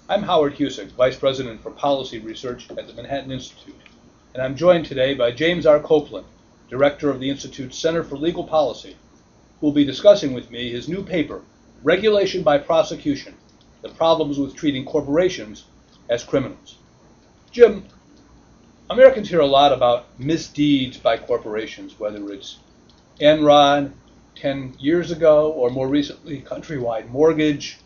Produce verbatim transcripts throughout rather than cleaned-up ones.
I'm Howard Cusick, Vice President for Policy Research at the Manhattan Institute, and I'm joined today by James R. Copeland, Director of the Institute's Center for Legal Policy, who will be discussing with me his new paper, Regulation by Prosecution: The Problems with Treating Corporations as Criminals. Jim, Americans hear a lot about misdeeds by corporations, whether it's Enron ten years ago or more recently Countrywide Mortgage.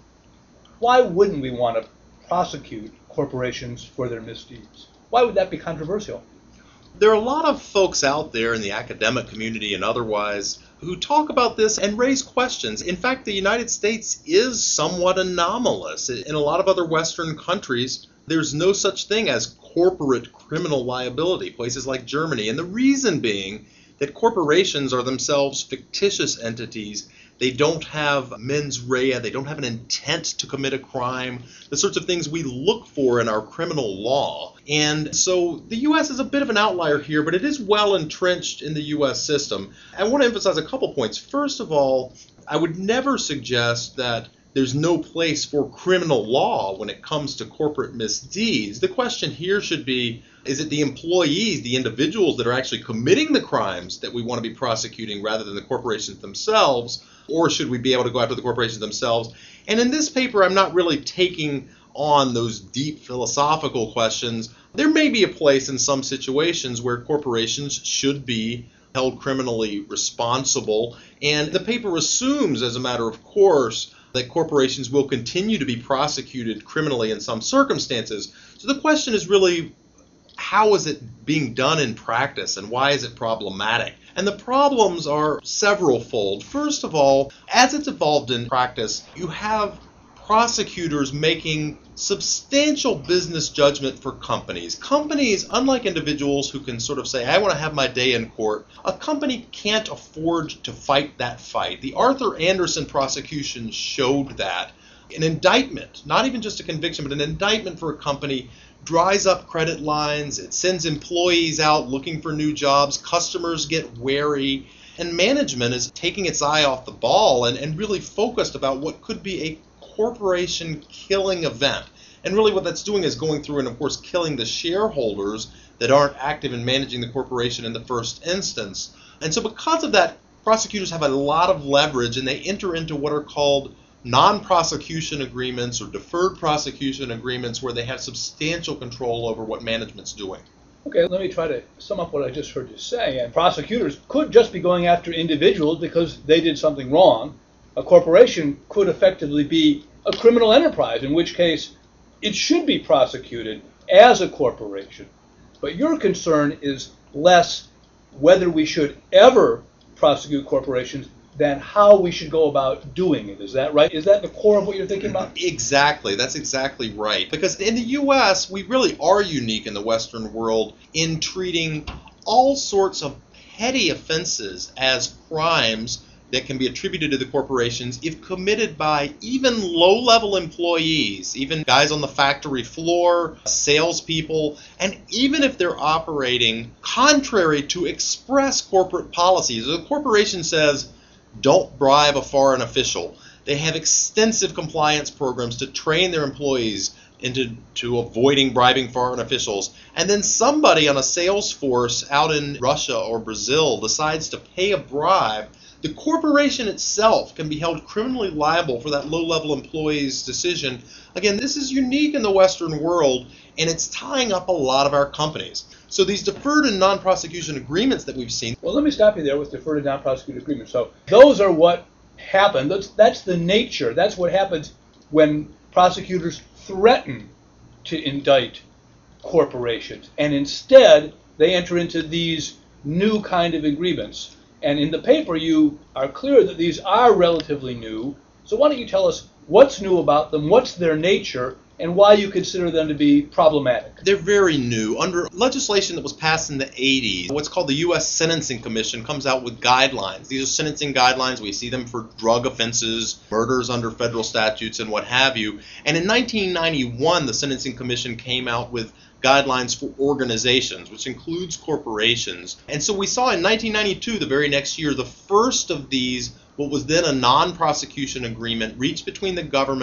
Why wouldn't we want to prosecute corporations for their misdeeds? Why would that be controversial? There are a lot of folks out there in the academic community and otherwise who talk about this and raise questions. In fact, the United States is somewhat anomalous. In a lot of other Western countries, there's no such thing as corporate criminal liability, places like Germany. And the reason being that corporations are themselves fictitious entities. They don't have mens rea, they don't have an intent to commit a crime, the sorts of things we look for in our criminal law. And so the U S is a bit of an outlier here, but it is well entrenched in the U S system. I want to emphasize a couple points. First of all, I would never suggest that there's no place for criminal law when it comes to corporate misdeeds. The question here should be, is it the employees, the individuals that are actually committing the crimes that we want to be prosecuting rather than the corporations themselves? Or should we be able to go after the corporations themselves? And in this paper, I'm not really taking on those deep philosophical questions. There may be a place in some situations where corporations should be held criminally responsible. And the paper assumes, as a matter of course, that corporations will continue to be prosecuted criminally in some circumstances. So the question is really, how is it being done in practice and why is it problematic? And the problems are several-fold. First of all, as it's evolved in practice, you have prosecutors making substantial business judgment for companies. Companies, unlike individuals who can sort of say, I want to have my day in court, a company can't afford to fight that fight. The Arthur Andersen prosecution showed that. An indictment, not even just a conviction, but an indictment for a company dries up credit lines, it sends employees out looking for new jobs, customers get wary, and management is taking its eye off the ball and, and really focused about what could be a corporation killing event. And really what that's doing is going through and of course killing the shareholders that aren't active in managing the corporation in the first instance. And so because of that, prosecutors have a lot of leverage and they enter into what are called non-prosecution agreements or deferred prosecution agreements where they have substantial control over what management's doing. Okay, let me try to sum up what I just heard you say. And prosecutors could just be going after individuals because they did something wrong. A corporation could effectively be a criminal enterprise, in which case it should be prosecuted as a corporation. But your concern is less whether we should ever prosecute corporations than how we should go about doing it. Is that right? Is that the core of what you're thinking about? Exactly. That's exactly right. Because in the U S, we really are unique in the Western world in treating all sorts of petty offenses as crimes that can be attributed to the corporations if committed by even low-level employees, even guys on the factory floor, salespeople, and even if they're operating contrary to express corporate policies. The corporation says, don't bribe a foreign official. They have extensive compliance programs to train their employees into to avoiding bribing foreign officials. And then somebody on a sales force out in Russia or Brazil decides to pay a bribe. The corporation itself can be held criminally liable for that low-level employee's decision. Again, this is unique in the Western world, and it's tying up a lot of our companies. So these deferred and non-prosecution agreements that we've seen. Well, let me stop you there with deferred and non-prosecution agreements. So those are what happen. That's, that's the nature. That's what happens when prosecutors threaten to indict corporations. And instead, they enter into these new kind of agreements. And in the paper, you are clear that these are relatively new. So why don't you tell us what's new about them, what's their nature, and why you consider them to be problematic? They're very new. Under legislation that was passed in the eighties, what's called the U S Sentencing Commission comes out with guidelines. These are sentencing guidelines. We see them for drug offenses, murders under federal statutes, and what have you. And in nineteen ninety-one, the Sentencing Commission came out with guidelines for organizations, which includes corporations. And so we saw in nineteen ninety-two, the very next year, the first of these, what was then a non-prosecution agreement, reached between the government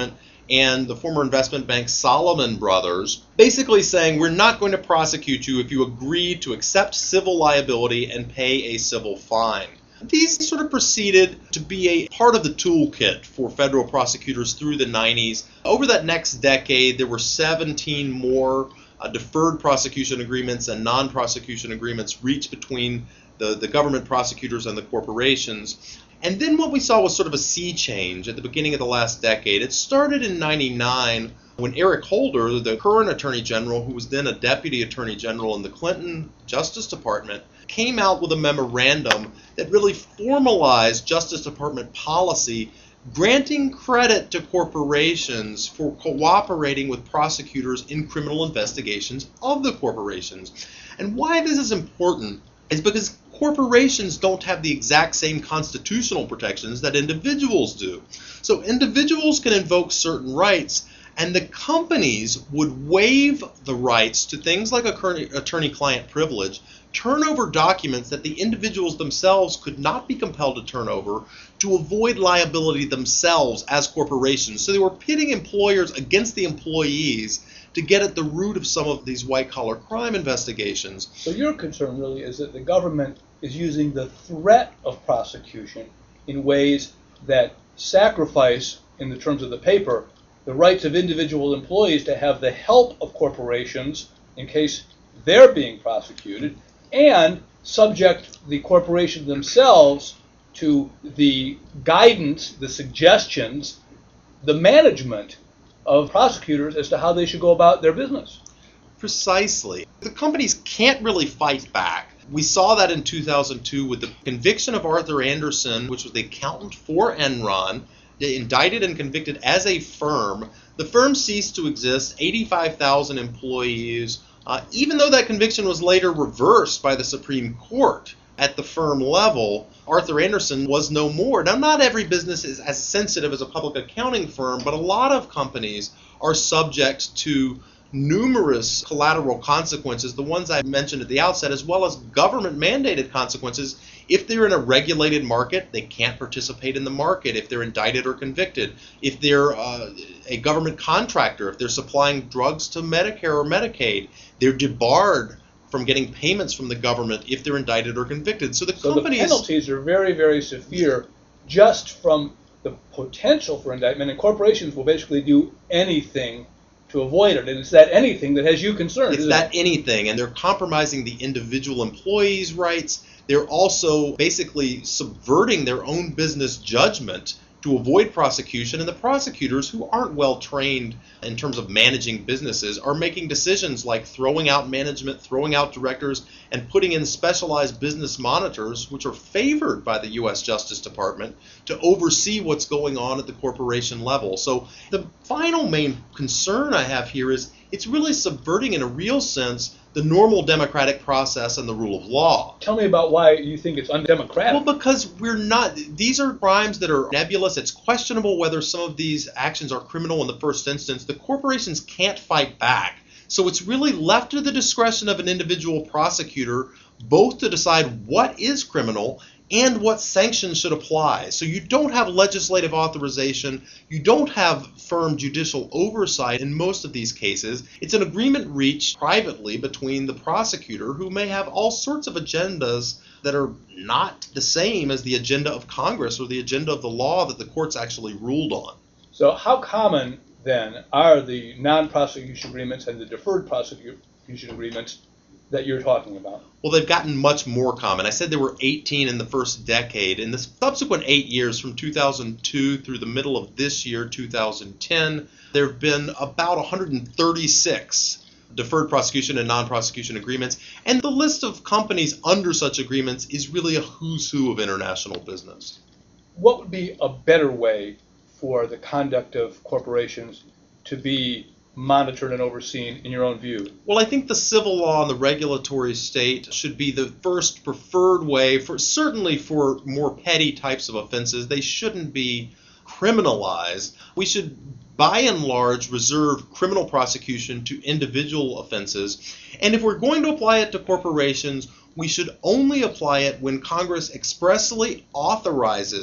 and the former investment bank Salomon Brothers, basically saying we're not going to prosecute you if you agree to accept civil liability and pay a civil fine. These sort of proceeded to be a part of the toolkit for federal prosecutors through the nineties. Over that next decade, there were seventeen more uh, deferred prosecution agreements and non-prosecution agreements reached between the, the government prosecutors and the corporations. And then what we saw was sort of a sea change at the beginning of the last decade. It started in ninety-nine when Eric Holder, the current Attorney General, who was then a Deputy Attorney General in the Clinton Justice Department, came out with a memorandum that really formalized Justice Department policy, granting credit to corporations for cooperating with prosecutors in criminal investigations of the corporations. And why this is important is because corporations don't have the exact same constitutional protections that individuals do. So individuals can invoke certain rights, and the companies would waive the rights to things like attorney-client privilege, turn over documents that the individuals themselves could not be compelled to turn over to avoid liability themselves as corporations. So they were pitting employers against the employees to get at the root of some of these white-collar crime investigations. So your concern really is that the government is using the threat of prosecution in ways that sacrifice, in the terms of the paper, the rights of individual employees to have the help of corporations in case they're being prosecuted, and subject the corporations themselves to the guidance, the suggestions, the management of prosecutors as to how they should go about their business. Precisely. The companies can't really fight back. We saw that in two thousand two with the conviction of Arthur Andersen, which was the accountant for Enron, indicted and convicted as a firm. The firm ceased to exist, eighty-five thousand employees, uh, even though that conviction was later reversed by the Supreme Court at the firm level. Arthur Andersen was no more. Now, not every business is as sensitive as a public accounting firm, but a lot of companies are subject to numerous collateral consequences, the ones I mentioned at the outset, as well as government-mandated consequences. If they're in a regulated market, they can't participate in the market if they're indicted or convicted. If they're uh, a government contractor, if they're supplying drugs to Medicare or Medicaid, they're debarred from getting payments from the government if they're indicted or convicted. So the so companies... the penalties are very, very severe just from the potential for indictment, and corporations will basically do anything to avoid it. And it's that anything that has you concerned. It's that anything, and they're compromising the individual employees' rights. They're also basically subverting their own business judgment to avoid prosecution, and the prosecutors, who aren't well trained in terms of managing businesses, are making decisions like throwing out management, throwing out directors, and putting in specialized business monitors, which are favored by the U S Justice Department, to oversee what's going on at the corporation level. So the final main concern I have here is it's really subverting, in a real sense, the normal democratic process and the rule of law. Tell me about why you think it's undemocratic. Well, because we're not, these are crimes that are nebulous. It's questionable whether some of these actions are criminal in the first instance. The corporations can't fight back. So it's really left to the discretion of an individual prosecutor both to decide what is criminal and what sanctions should apply. So you don't have legislative authorization, you don't have firm judicial oversight in most of these cases. It's an agreement reached privately between the prosecutor, who may have all sorts of agendas that are not the same as the agenda of Congress or the agenda of the law that the courts actually ruled on. So how common, then, are the non-prosecution agreements and the deferred prosecution agreements that you're talking about? Well, they've gotten much more common. I said there were eighteen in the first decade. In the subsequent eight years, from two thousand two through the middle of this year, two thousand ten, there have been about one hundred thirty-six deferred prosecution and non-prosecution agreements. And the list of companies under such agreements is really a who's who of international business. What would be a better way for the conduct of corporations to be monitored and overseen, in your own view? Well, I think the civil law and the regulatory state should be the first preferred way, for certainly for more petty types of offenses. They shouldn't be criminalized. We should, by and large, reserve criminal prosecution to individual offenses. And if we're going to apply it to corporations, we should only apply it when Congress expressly authorizes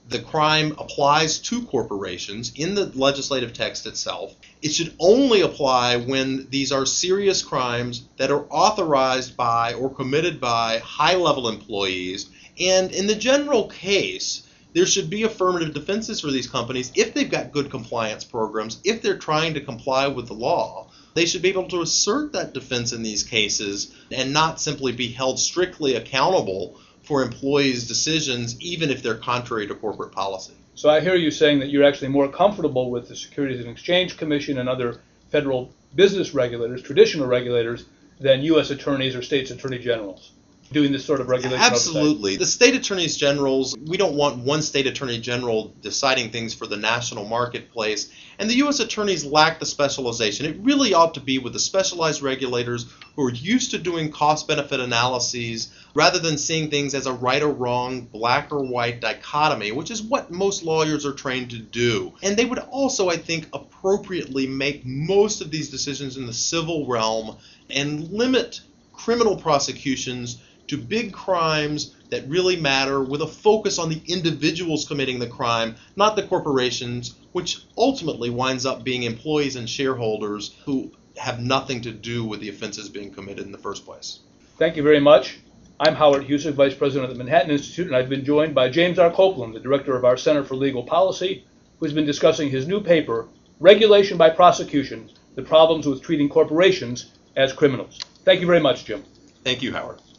the crime applies to corporations in the legislative text itself. It should only apply when these are serious crimes that are authorized by or committed by high-level employees. And in the general case, there should be affirmative defenses for these companies if they've got good compliance programs, if they're trying to comply with the law. They should be able to assert that defense in these cases and not simply be held strictly accountable for employees' decisions, even if they're contrary to corporate policy. So I hear you saying that you're actually more comfortable with the Securities and Exchange Commission and other federal business regulators, traditional regulators, than U S attorneys or states attorney generals doing this sort of regulation. Absolutely. Oversight. The state attorneys generals, we don't want one state attorney general deciding things for the national marketplace, and the U S attorneys lack the specialization. It really ought to be with the specialized regulators who are used to doing cost-benefit analyses rather than seeing things as a right or wrong, black or white dichotomy, which is what most lawyers are trained to do. And they would also, I think, appropriately make most of these decisions in the civil realm and limit criminal prosecutions to big crimes that really matter, with a focus on the individuals committing the crime, not the corporations, which ultimately winds up being employees and shareholders who have nothing to do with the offenses being committed in the first place. Thank you very much. I'm Howard Husick, Vice President of the Manhattan Institute, and I've been joined by James R. Copeland, the Director of our Center for Legal Policy, who's been discussing his new paper, Regulation by Prosecution, the Problems with Treating Corporations as Criminals. Thank you very much, Jim. Thank you, Howard.